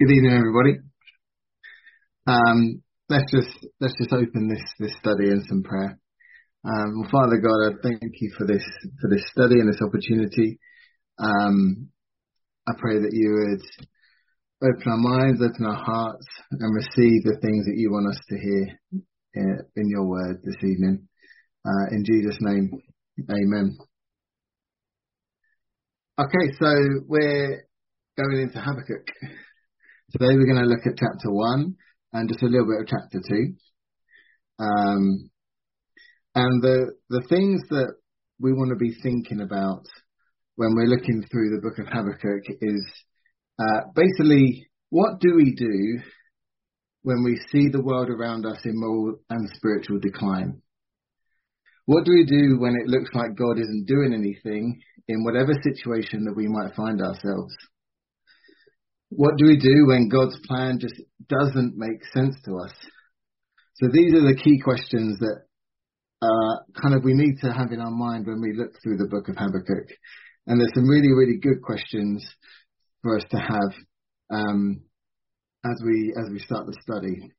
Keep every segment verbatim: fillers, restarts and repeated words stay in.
Good evening, everybody. Um, let's just let's just open this this study in some prayer. Um, well, Father God, I thank you for this for this study and this opportunity. Um, I pray that you would open our minds, open our hearts, and receive the things that you want us to hear in, in your word this evening. Uh, in Jesus' name, Amen. Okay, so we're going into Habakkuk. Today we're going to look at chapter one and just a little bit of chapter two. Um, and the the things that we want to be thinking about when we're looking through the book of Habakkuk is uh, basically, what do we do when we see the world around us in moral and spiritual decline? What do we do when it looks like God isn't doing anything in whatever situation that we might find ourselves? What do we do when God's plan just doesn't make sense to us? So these are the key questions that uh, kind of we need to have in our mind when we look through the book of Habakkuk. And there's some really, really good questions for us to have um, as we as we start the study.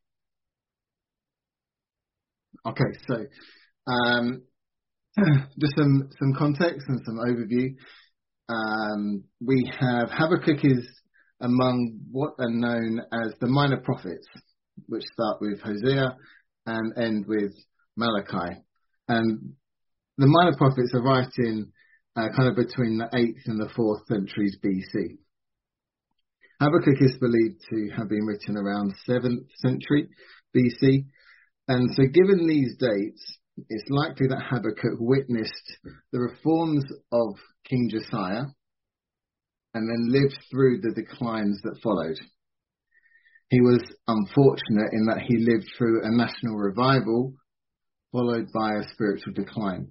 Okay, so um, just some some context and some overview. Um, we have Habakkuk is among what are known as the minor prophets, which start with Hosea and end with Malachi. And the minor prophets are writing uh, kind of between the eighth and the fourth centuries B C. Habakkuk is believed to have been written around seventh century B C. And so given these dates, it's likely that Habakkuk witnessed the reforms of King Josiah and then lived through the declines that followed. He was unfortunate in that he lived through a national revival followed by a spiritual decline.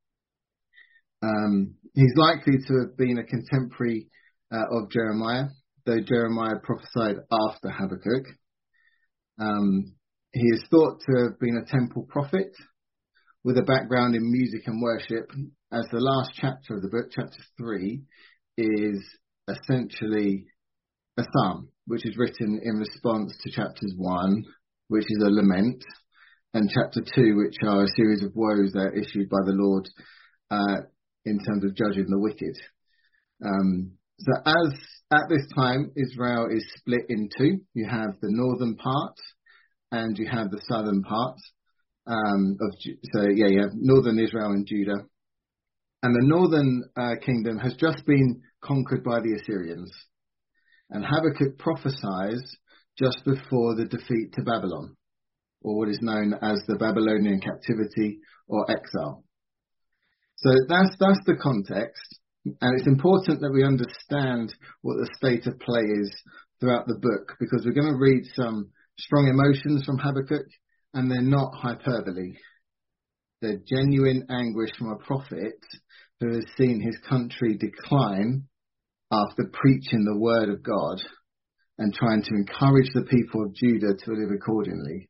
Um, he's likely to have been a contemporary uh, of Jeremiah, though Jeremiah prophesied after Habakkuk. Um, he is thought to have been a temple prophet with a background in music and worship, as the last chapter of the book, chapter three, is essentially a psalm, which is written in response to chapters one, which is a lament, and chapter two, which are a series of woes that are issued by the Lord uh, in terms of judging the wicked. Um, so as at this time, Israel is split in two. You have the northern part and you have the southern part. Um, of so yeah, you have northern Israel and Judah. And the northern uh, kingdom has just been conquered by the Assyrians. And Habakkuk prophesies just before the defeat to Babylon, or what is known as the Babylonian captivity or exile. So that's that's the context. And it's important that we understand what the state of play is throughout the book, because we're going to read some strong emotions from Habakkuk, and they're not hyperbole. They're genuine anguish from a prophet who has seen his country decline after preaching the word of God and trying to encourage the people of Judah to live accordingly.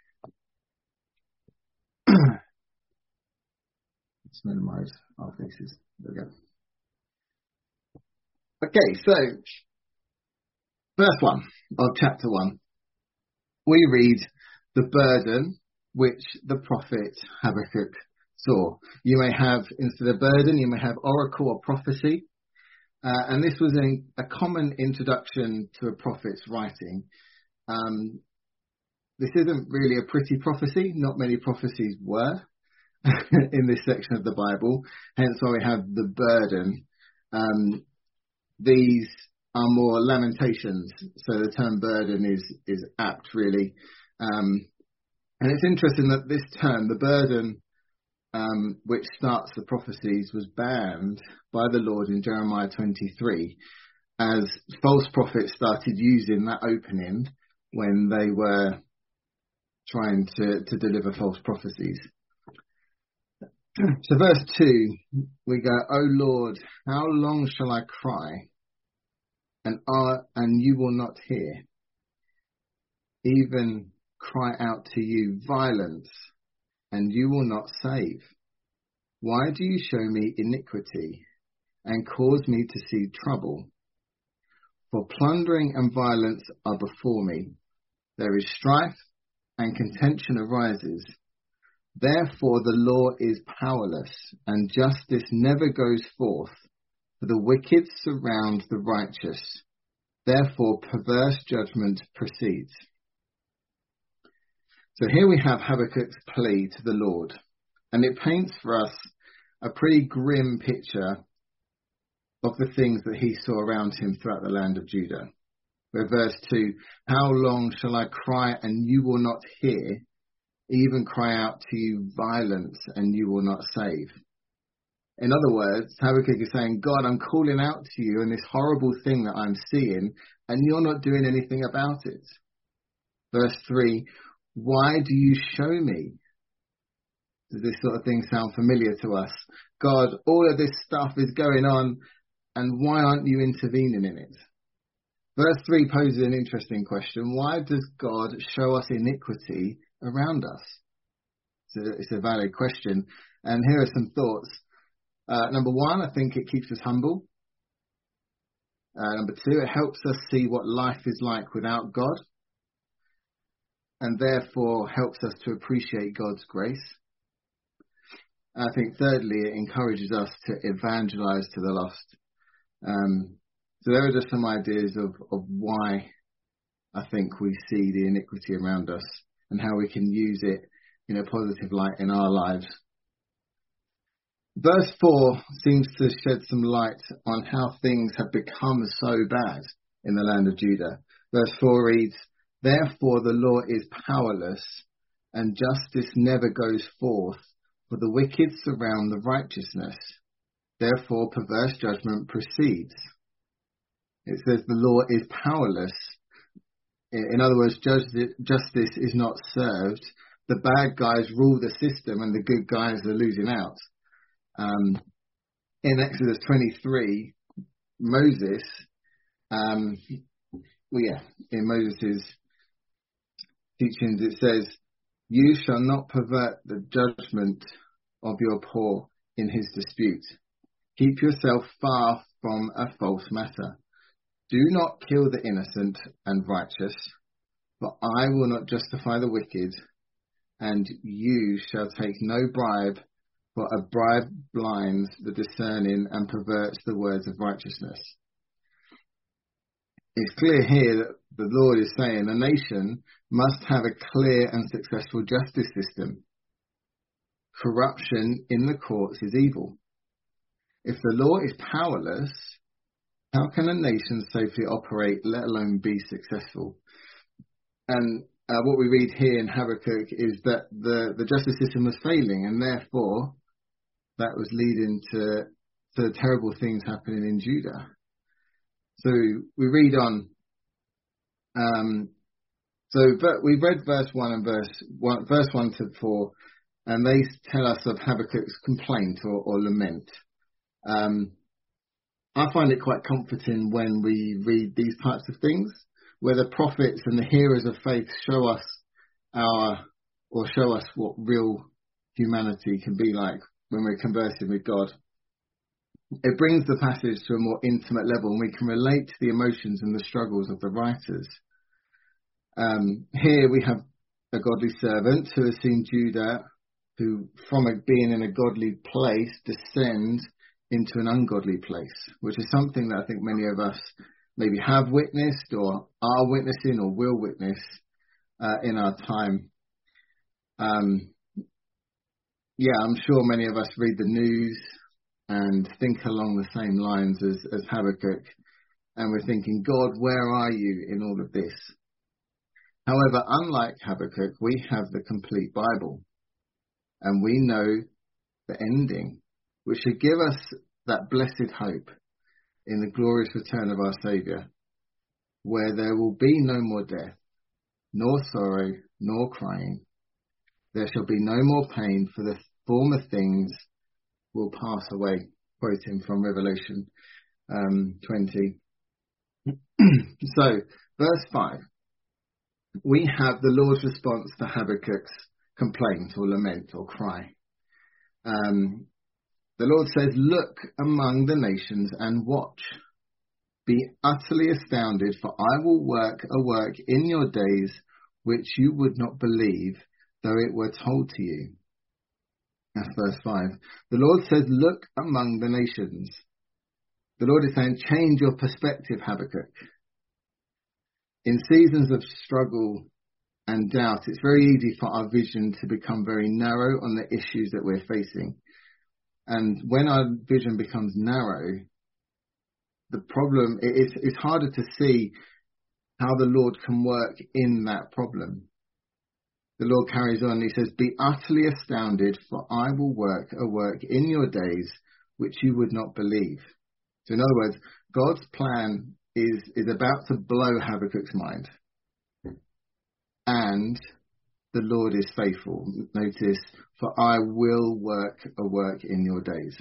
Let's minimize our faces. There we go. Okay, so verse one of chapter one, we read the burden which the prophet Habakkuk saw. You may have, instead of burden, you may have oracle or prophecy. Uh, and this was a, a common introduction to a prophet's writing. Um, this isn't really a pretty prophecy. Not many prophecies were in this section of the Bible. Hence why we have the burden. Um, these are more lamentations. So the term burden is, is apt, really. Um, and it's interesting that this term, the burden, Um, which starts the prophecies, was banned by the Lord in Jeremiah twenty-three, as false prophets started using that opening when they were trying to, to deliver false prophecies. So verse two, we go, "O Lord, how long shall I cry, and, are, and you will not hear? Even cry out to you violence, and you will not save. Why do you show me iniquity and cause me to see trouble? For plundering and violence are before me. There is strife and contention arises. Therefore the law is powerless, and justice never goes forth. For the wicked surround the righteous. Therefore perverse judgment proceeds. So here we have Habakkuk's plea to the Lord, and it paints for us a pretty grim picture of the things that he saw around him throughout the land of Judah. Where verse two, how long shall I cry and you will not hear, even cry out to you violence and you will not save? In other words, Habakkuk is saying, God, I'm calling out to you in this horrible thing that I'm seeing, and you're not doing anything about it. Verse three, why do you show me? Does this sort of thing sound familiar to us? God, all of this stuff is going on, and why aren't you intervening in it? Verse three poses an interesting question. Why does God show us iniquity around us? It's a, it's a valid question. And here are some thoughts. Uh, number one, I think it keeps us humble. Uh, number two, it helps us see what life is like without God, and therefore helps us to appreciate God's grace. I think thirdly, it encourages us to evangelize to the lost. Um, so there are just some ideas of, of why I think we see the iniquity around us and how we can use it in a positive light in our lives. Verse four seems to shed some light on how things have become so bad in the land of Judah. Verse four reads, therefore the law is powerless and justice never goes forth, for the wicked surround the righteousness. Therefore perverse judgment proceeds. It says the law is powerless. In other words, justice is not served. The bad guys rule the system and the good guys are losing out. Um, in Exodus twenty-three, Moses, um, well, yeah, in Moses' teachings it says, you shall not pervert the judgment of your poor in his dispute. Keep yourself far from a false matter. Do not kill the innocent and righteous, for I will not justify the wicked, and you shall take no bribe, for a bribe blinds the discerning and perverts the words of righteousness. It's clear here that the Lord is saying a nation must have a clear and successful justice system. Corruption in the courts is evil. If the law is powerless, how can a nation safely operate, let alone be successful? And uh, what we read here in Habakkuk is that the, the justice system was failing, and therefore that was leading to, to terrible things happening in Judah. So we read on. Um, so but we read verse one and verse one, verse one to four, and they tell us of Habakkuk's complaint or, or lament. Um, I find it quite comforting when we read these types of things, where the prophets and the heroes of faith show us our, or show us what real humanity can be like when we're conversing with God. It brings the passage to a more intimate level, and we can relate to the emotions and the struggles of the writers. Um, here we have a godly servant who has seen Judah, who from a, being in a godly place, descend into an ungodly place, which is something that I think many of us maybe have witnessed or are witnessing or will witness uh, in our time. Um, yeah, I'm sure many of us read the news and think along the same lines as, as Habakkuk, and we're thinking, God, where are you in all of this? However, unlike Habakkuk, we have the complete Bible, and we know the ending, which should give us that blessed hope in the glorious return of our Saviour, where there will be no more death, nor sorrow, nor crying. There shall be no more pain, for the former things will pass away. Quoting from Revelation um, twenty. So, verse five. We have the Lord's response to Habakkuk's complaint or lament or cry. Um, the Lord says, look among the nations and watch. Be utterly astounded, for I will work a work in your days which you would not believe, though it were told to you. That's verse five. The Lord says, look among the nations. The Lord is saying, change your perspective, Habakkuk. In seasons of struggle and doubt, it's very easy for our vision to become very narrow on the issues that we're facing. And when our vision becomes narrow, the problem, it's, it's harder to see how the Lord can work in that problem. The Lord carries on, he says, be utterly astounded, for I will work a work in your days which you would not believe. So in other words, God's plan is, is about to blow Habakkuk's mind. And the Lord is faithful. Notice, for I will work a work in your days.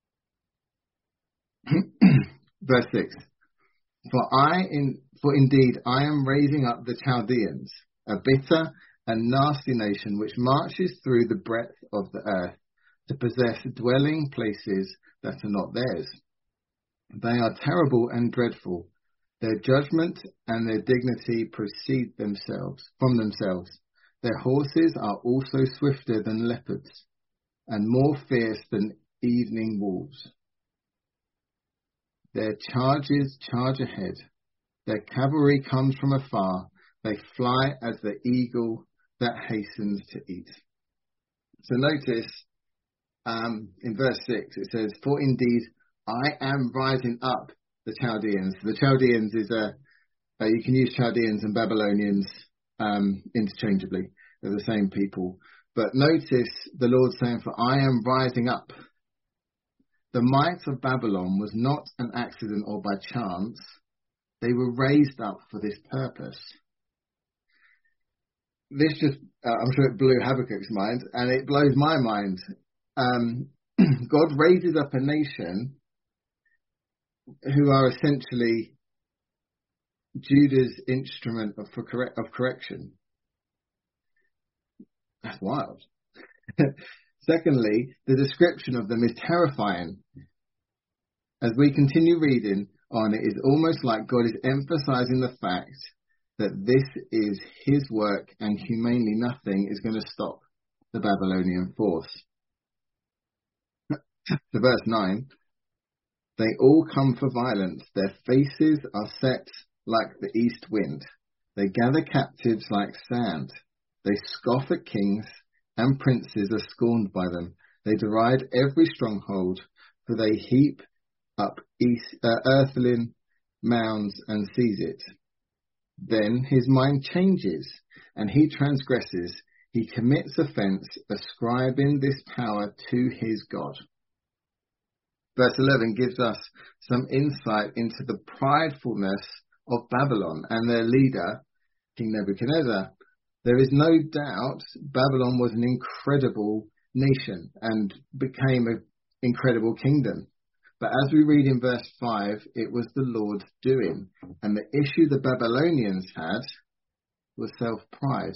Verse six. For I, in, for indeed, I am raising up the Chaldeans, a bitter and nasty nation which marches through the breadth of the earth to possess dwelling places that are not theirs. They are terrible and dreadful. Their judgment and their dignity proceed themselves from themselves. Their horses are also swifter than leopards and more fierce than evening wolves. Their charges charge ahead. Their cavalry comes from afar. They fly as the eagle that hastens to eat. So notice um, in verse six, it says, for indeed, I am rising up the Chaldeans. The Chaldeans is a, uh, you can use Chaldeans and Babylonians um, interchangeably. They're the same people. But notice the Lord saying, for I am rising up. The might of Babylon was not an accident or by chance. They were raised up for this purpose. This just, uh, I'm sure it blew Habakkuk's mind, and it blows my mind. Um, God raises up a nation who are essentially Judah's instrument of, for correct, of correction. That's wild. Secondly, the description of them is terrifying. As we continue reading on, it is almost like God is emphasizing the fact that this is his work and humanly nothing is going to stop the Babylonian force. To verse nine, they all come for violence. Their faces are set like the east wind. They gather captives like sand. They scoff at kings, and princes are scorned by them. They deride every stronghold, for they heap up east, uh, earthling mounds and seize it. Then his mind changes, and he transgresses. He commits offence, ascribing this power to his God. Verse eleven gives us some insight into the pridefulness of Babylon and their leader, King Nebuchadnezzar. There is no doubt Babylon was an incredible nation and became an incredible kingdom. But as we read in verse five, it was the Lord's doing. And the issue the Babylonians had was self-pride.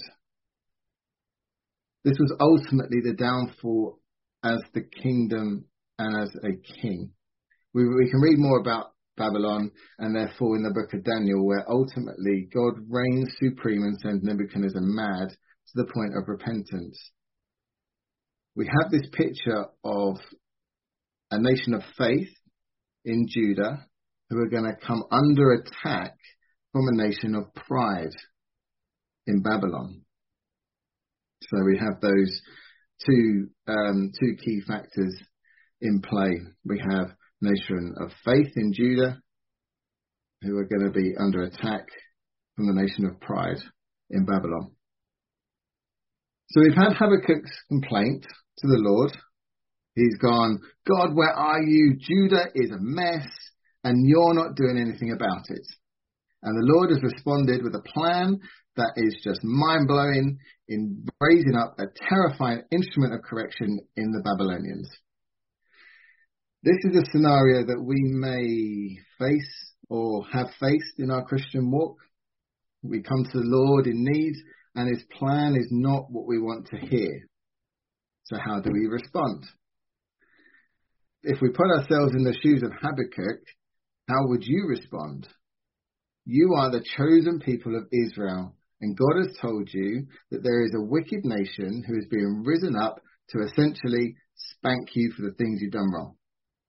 This was ultimately the downfall as the kingdom and as a king. We, we can read more about Babylon and therefore in the book of Daniel, where ultimately God reigns supreme and sends Nebuchadnezzar mad to the point of repentance. We have this picture of a nation of faith in Judah who are going to come under attack from a nation of pride in Babylon. So we have those two um, two key factors in play. We have nation of faith in Judah who are going to be under attack from the nation of pride in Babylon. So we've had Habakkuk's complaint to the Lord. He's gone, God, where are you? Judah is a mess and you're not doing anything about it. And the Lord has responded with a plan that is just mind-blowing in raising up a terrifying instrument of correction in the Babylonians. This is a scenario that we may face or have faced in our Christian walk. We come to the Lord in need and his plan is not what we want to hear. So how do we respond? If we put ourselves in the shoes of Habakkuk how would you respond? You are the chosen people of Israel, and God has told you that there is a wicked nation who is being risen up to essentially spank you for the things you've done wrong.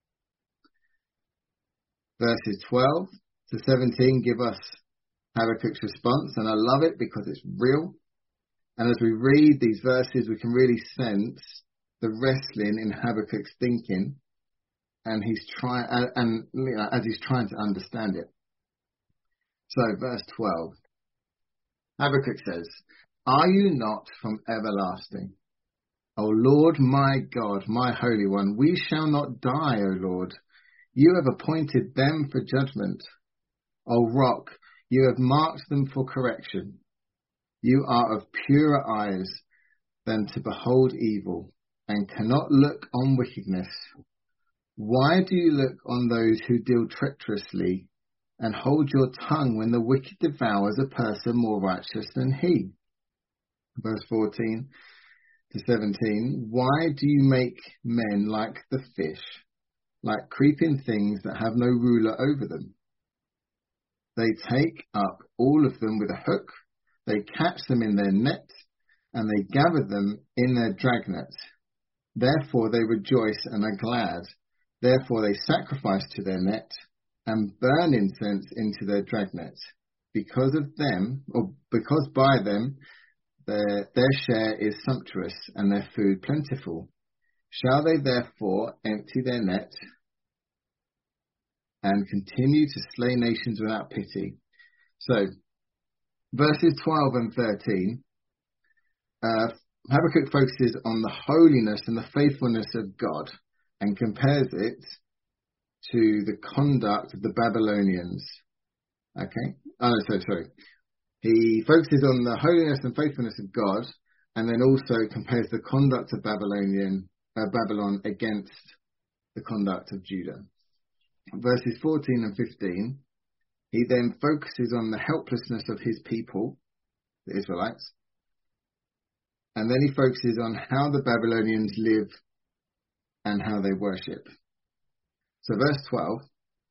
Verses twelve to seventeen give us Habakkuk's response, and I love it because it's real. And as we read these verses, we can really sense the wrestling in Habakkuk's thinking, and he's trying, and, and you know, as he's trying to understand it. So, verse twelve, Habakkuk says, "Are you not from everlasting? O Lord, my God, my Holy One, we shall not die, O Lord. You have appointed them for judgment. O Rock, you have marked them for correction. You are of purer eyes than to behold evil, and cannot look on wickedness. Why do you look on those who deal treacherously, and hold your tongue when the wicked devours a person more righteous than he?" Verse fourteen to seventeen, "Why do you make men like the fish, like creeping things that have no ruler over them? They take up all of them with a hook, they catch them in their net, and they gather them in their dragnet. Therefore they rejoice and are glad. Therefore they sacrifice to their net, and burn incense into their dragnet, because of them, or because by them their, their share is sumptuous, and their food plentiful. Shall they therefore empty their net, and continue to slay nations without pity?" So, verses twelve and thirteen, uh, Habakkuk focuses on the holiness and the faithfulness of God, and compares it to the conduct of the Babylonians. Okay? Oh, so sorry. He focuses on the holiness and faithfulness of God, and then also compares the conduct of Babylonian uh, Babylon against the conduct of Judah. Verses fourteen and fifteen, he then focuses on the helplessness of his people, the Israelites, and then he focuses on how the Babylonians live and how they worship. So verse twelve,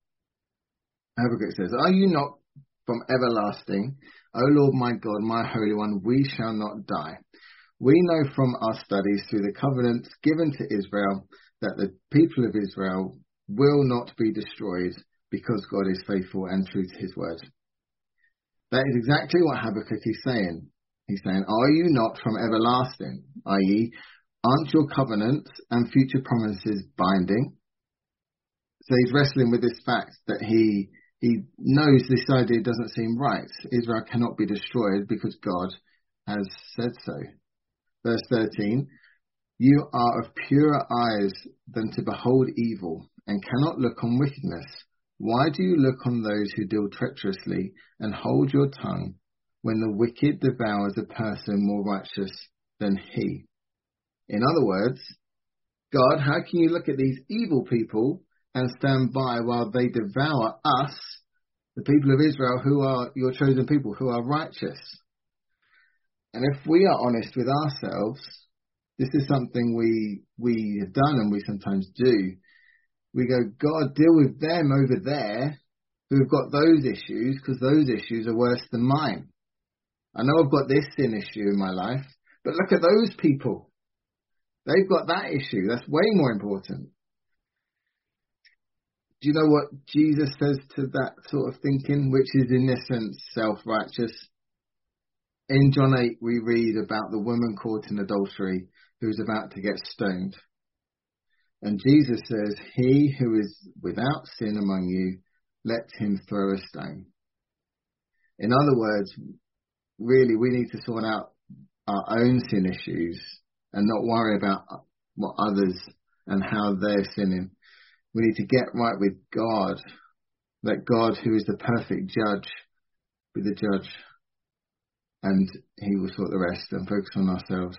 Habakkuk says, "Are you not from everlasting? O Lord my God, my Holy One, we shall not die. We know from our studies through the covenants given to Israel that the people of Israel will not be destroyed because God is faithful and true to his word." That is exactly what Habakkuk is saying. He's saying, are you not from everlasting? that is, aren't your covenants and future promises binding? So he's wrestling with this fact that he he knows this idea doesn't seem right. Israel cannot be destroyed because God has said so. Verse thirteen, "You are of purer eyes than to behold evil, and cannot look on wickedness. Why do you look on those who deal treacherously, and hold your tongue when the wicked devours a person more righteous than he?" In other words, God, how can you look at these evil people and stand by while they devour us, the people of Israel, who are your chosen people, who are righteous? And if we are honest with ourselves, this is something we we have done and we sometimes do. We go, God, deal with them over there who've got those issues, because those issues are worse than mine. I know I've got this sin issue in my life, but look at those people. They've got that issue. That's way more important. Do you know what Jesus says to that sort of thinking, which is in essence self-righteous? In John eight, we read about the woman caught in adultery who's about to get stoned. And Jesus says, "He who is without sin among you, let him throw a stone." In other words, really, we need to sort out our own sin issues and not worry about what others and how they're sinning. We need to get right with God. Let God, who is the perfect judge, be the judge, and he will sort the rest, and focus on ourselves.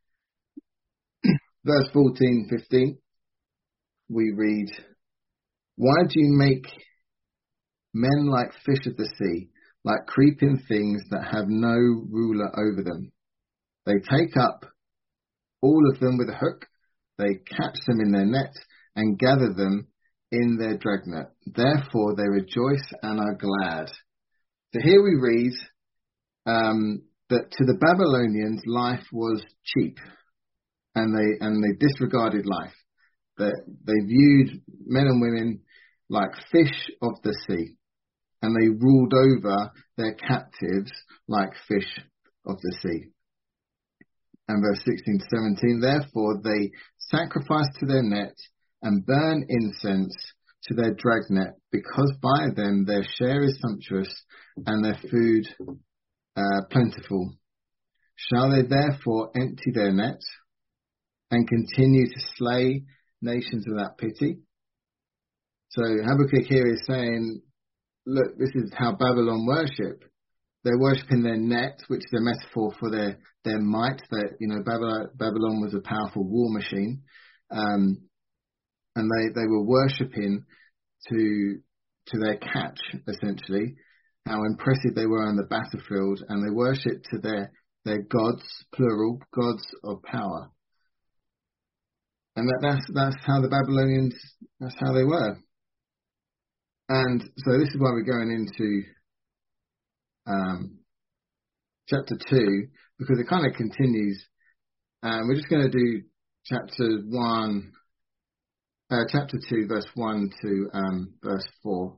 Verse fourteen, fifteen, we read, "Why do you make men like fish of the sea, like creeping things that have no ruler over them? They take up all of them with a hook, they catch them in their net, and gather them in their dragnet. Therefore they rejoice and are glad. So here we read um, that to the Babylonians life was cheap, and they and they disregarded life. That they, they viewed men and women like fish of the sea, and they ruled over their captives like fish of the sea. And verse sixteen to seventeen, therefore they sacrifice to their net and burn incense to their dragnet, because by them their share is sumptuous and their food uh, plentiful. Shall they therefore empty their net and continue to slay nations without pity? So Habakkuk here is saying, look, this is how Babylon worship. They're worshipping their net, which is a metaphor for their, their might. That, you know, Babylon, Babylon was a powerful war machine. Um, and they, they were worshipping to, to their catch, essentially, how impressive they were on the battlefield. And they worshipped to their, their gods, plural, gods of power. And that, that's, that's how the Babylonians, that's how they were. And so this is why we're going into um, chapter two, because it kind of continues. And we're just going to do chapter one, uh, chapter two, verse one to um, verse four.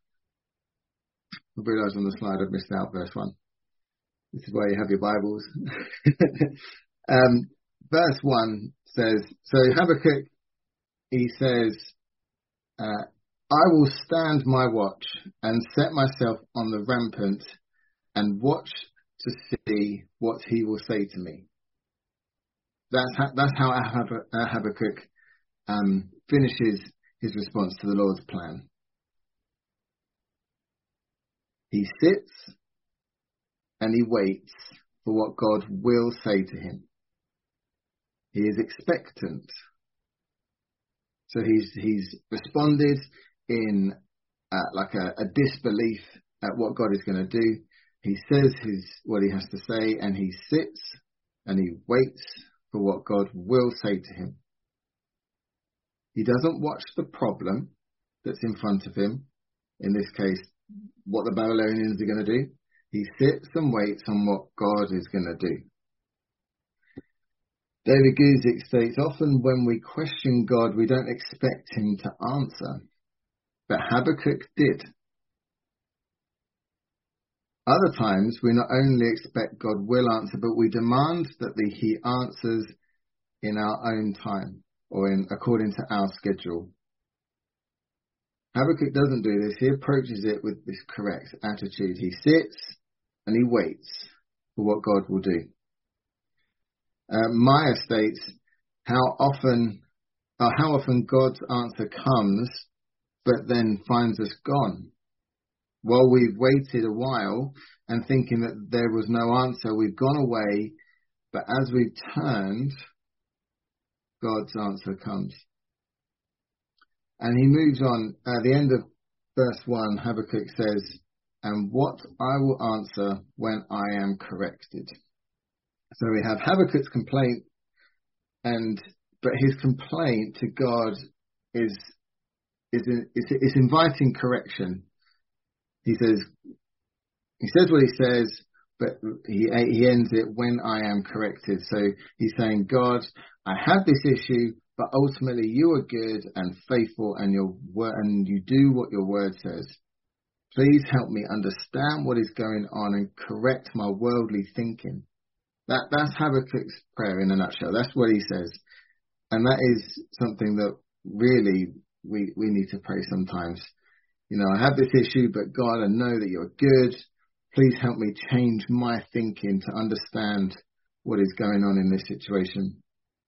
I realised on the slide I've missed out verse one. This is why you have your Bibles. um, verse one says, so Habakkuk, he says, uh, I will stand my watch and set myself on the rampant and watch to see what he will say to me. That's how, that's how Habakkuk um, finishes his response to the Lord's plan. He sits and he waits for what God will say to him. He is expectant. So he's he's responded in uh, like a, a disbelief at what God is going to do. He says his what he has to say, and he sits and he waits for what God will say to him. He doesn't watch the problem that's in front of him, in this case, what the Babylonians are going to do. He sits and waits on what God is going to do. David Guzik states, often when we question God, we don't expect him to answer. But Habakkuk did. Other times, we not only expect God will answer, but we demand that the, he answers in our own time, or in according to our schedule. Habakkuk doesn't do this. He approaches it with this correct attitude. He sits and he waits for what God will do. Uh, Maya states how often, uh, how often God's answer comes, but then finds us gone. While we've waited a while and thinking that there was no answer, we've gone away, but as we've turned, God's answer comes. And he moves on. At the end of verse one, Habakkuk says, and what I will answer when I am corrected. So we have Habakkuk's complaint, and but his complaint to God is is is, is inviting correction. He says he says what he says, but he he ends it when I am corrected. So he's saying, God, I have this issue, but ultimately you are good and faithful, and your word, and you do what your word says. Please help me understand what is going on and correct my worldly thinking. That that's Habakkuk's prayer in a nutshell. That's what he says. And that is something that really we we need to pray sometimes. You know, I have this issue, but God, I know that you're good. Please help me change my thinking to understand what is going on in this situation.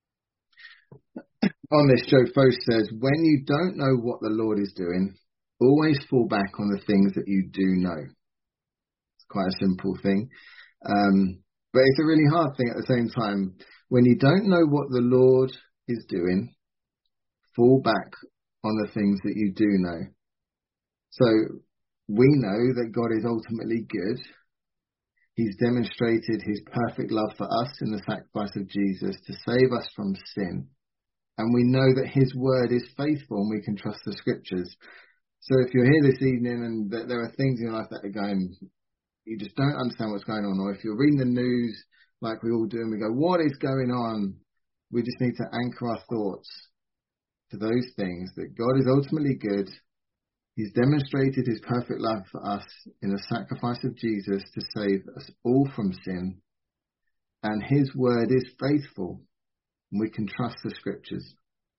On this, Joe Focht says, when you don't know what the Lord is doing, always fall back on the things that you do know. It's quite a simple thing. Um, But it's a really hard thing at the same time. When you don't know what the Lord is doing, fall back on the things that you do know. So we know that God is ultimately good. He's demonstrated his perfect love for us in the sacrifice of Jesus to save us from sin. and we know that his word is faithful and we can trust the scriptures. So if you're here this evening and that there are things in your life that are going, you just don't understand what's going on, or if you're reading the news like we all do and we go, what is going on? We just need to anchor our thoughts to those things, that God is ultimately good. He's demonstrated his perfect love for us in the sacrifice of Jesus to save us all from sin. And his word is faithful, and we can trust the scriptures.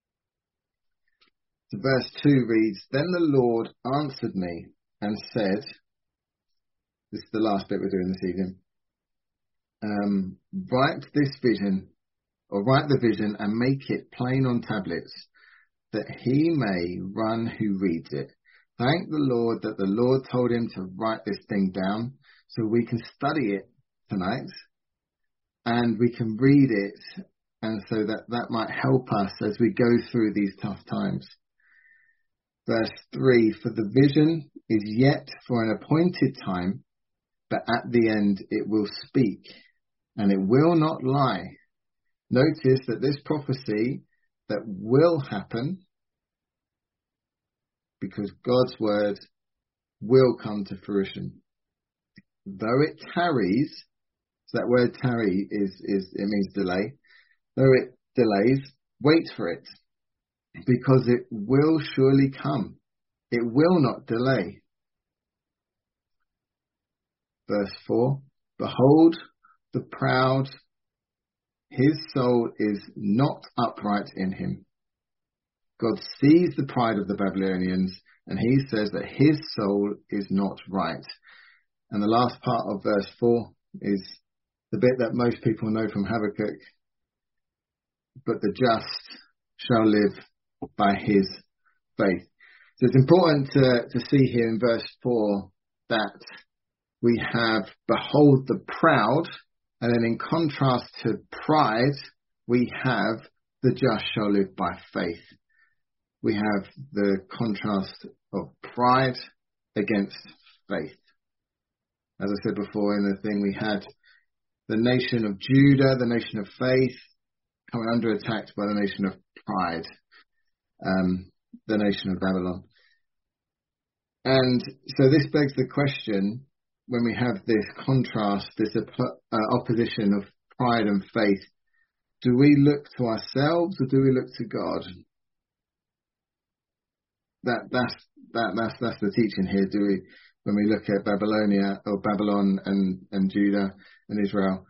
So verse two reads, Then the Lord answered me and said, this is the last bit we're doing this evening, um, write this vision, or write the vision and make it plain on tablets, that he may run who reads it. Thank the Lord that the Lord told him to write this thing down so we can study it tonight and we can read it, and so that that might help us as we go through these tough times. Verse three, for the vision is yet for an appointed time, but at the end it will speak and it will not lie. Notice that this prophecy that will happen, because God's word will come to fruition. Though it tarries, so that word tarry is, is it means delay. Though it delays, wait for it, because it will surely come. It will not delay. Verse four, behold the proud, his soul is not upright in him. God sees the pride of the Babylonians, and he says that his soul is not right. And the last part of verse four is the bit that most people know from Habakkuk. But the just shall live by his faith. So it's important to, to see here in verse four that we have behold the proud, and then in contrast to pride, we have the just shall live by faith. We have the contrast of pride against faith. As I said before in the thing, we had the nation of Judah, the nation of faith, coming under attack by the nation of pride, um, the nation of Babylon. And so this begs the question, when we have this contrast, this uh, opposition of pride and faith, do we look to ourselves or do we look to God? That that's that that's that's the teaching here. Do we, when we look at Babylonia or Babylon and, and Judah and Israel,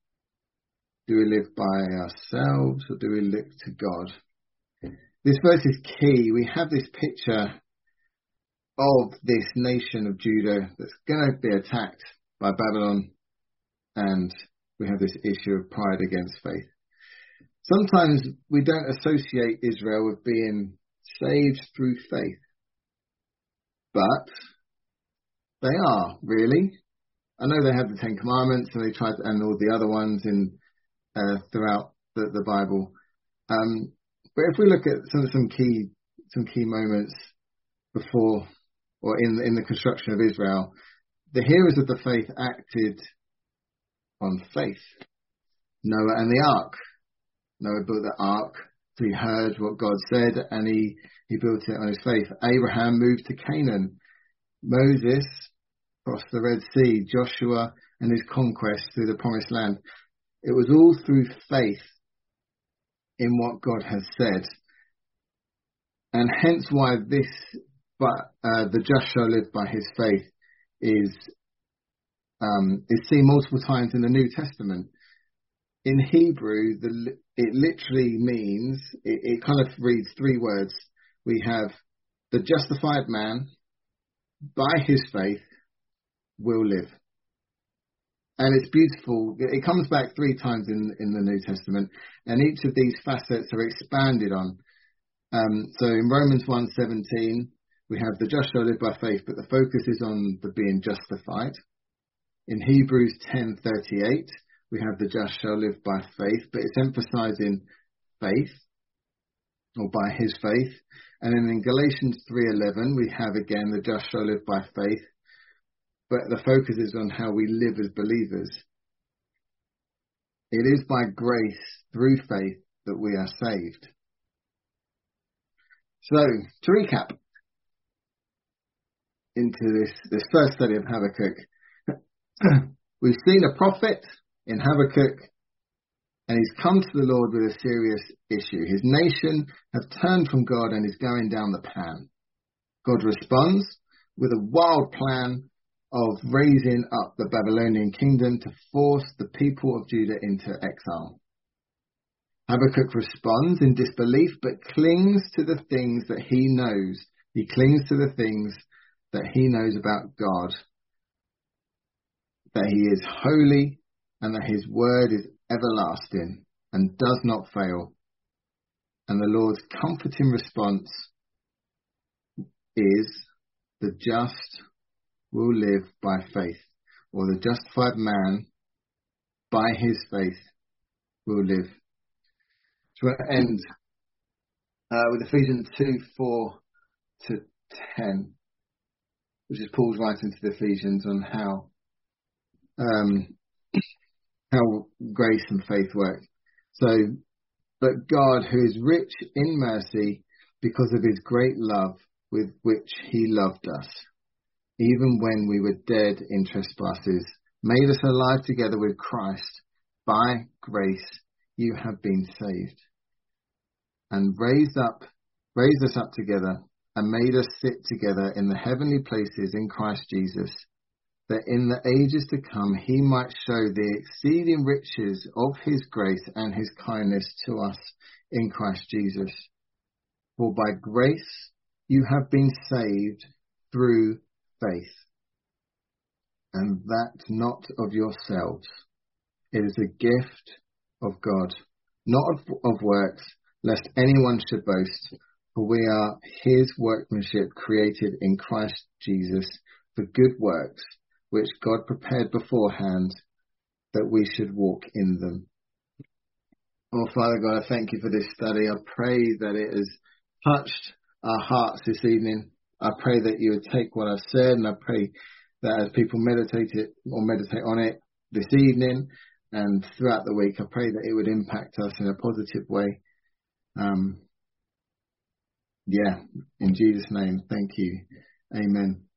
do we live by ourselves or do we look to God? This verse is key. We have this picture of this nation of Judah that's going to be attacked by Babylon, and we have this issue of pride against faith. Sometimes we don't associate Israel with being saved through faith, but they are, really. I know they have the Ten Commandments and they tried to, and all the other ones in uh, throughout the, the Bible. Um, but if we look at some some key some key moments before or in the, in the construction of Israel, the heroes of the faith acted on faith. Noah and the ark. Noah built the ark. So he heard what God said and he, he built it on his faith. Abraham moved to Canaan. Moses crossed the Red Sea. Joshua and his conquest through the promised land. It was all through faith in what God has said. And hence why this, but uh, the just shall live by his faith is, um, is seen multiple times in the New Testament. In Hebrew, the, it literally means, it, it kind of reads three words. We have the justified man, by his faith, will live. And it's beautiful. It comes back three times in, in the New Testament, and each of these facets are expanded on. Um, so in Romans one seventeen, we have the just shall live by faith, but the focus is on the being justified. In Hebrews ten thirty-eight, we have the just shall live by faith, but it's emphasizing faith, or by his faith. And then in Galatians three eleven, we have again the just shall live by faith, but the focus is on how we live as believers. It is by grace through faith that we are saved. So, to recap into this, this first study of Habakkuk, we've seen a prophet in Habakkuk, and he's come to the Lord with a serious issue. His nation have turned from God and is going down the pan. God responds with a wild plan of raising up the Babylonian kingdom to force the people of Judah into exile. Habakkuk responds in disbelief, but clings to the things that he knows. He clings to the things that he knows about God, that he is holy and that his word is everlasting and does not fail. And the Lord's comforting response is, the just will live by faith, or the justified man by his faith will live. So we're going to end uh, with Ephesians two, four to ten, which is Paul's writing to the Ephesians on how um, how grace and faith work. So, but God, who is rich in mercy because of his great love with which he loved us, even when we were dead in trespasses, made us alive together with Christ. By grace you have been saved, and raised up, raised us up together, and made us sit together in the heavenly places in Christ Jesus, that in the ages to come he might show the exceeding riches of his grace and his kindness to us in Christ Jesus. For by grace you have been saved through faith, and that not of yourselves. It is a gift of God, not of, of works, lest anyone should boast. For we are his workmanship, created in Christ Jesus for good works, which God prepared beforehand that we should walk in them. Oh, Father God, I thank you for this study. I pray that it has touched our hearts this evening. I pray that you would take what I've said, and I pray that as people meditate it or meditate on it this evening and throughout the week, I pray that it would impact us in a positive way. Um, yeah, in Jesus' name, thank you. Amen.